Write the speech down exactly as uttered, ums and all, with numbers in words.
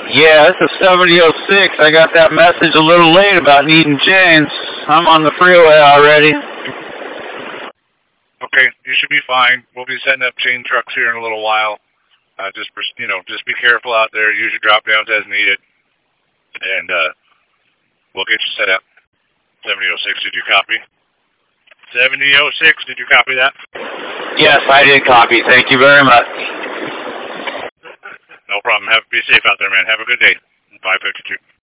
Yeah, this is seventy oh six. I got that message a little late about needing chains. I'm on the freeway already. Okay, you should be fine. We'll be setting up chain trucks here in a little while. Uh, just, you know, just be careful out there. Use your drop downs as needed. And uh, we'll get you set up. seventy oh six, did you copy? seventy oh six, did you copy that? Yes, I did copy. Thank you very much. No problem. Have, be safe out there, man. Have a good day. five fifty-two.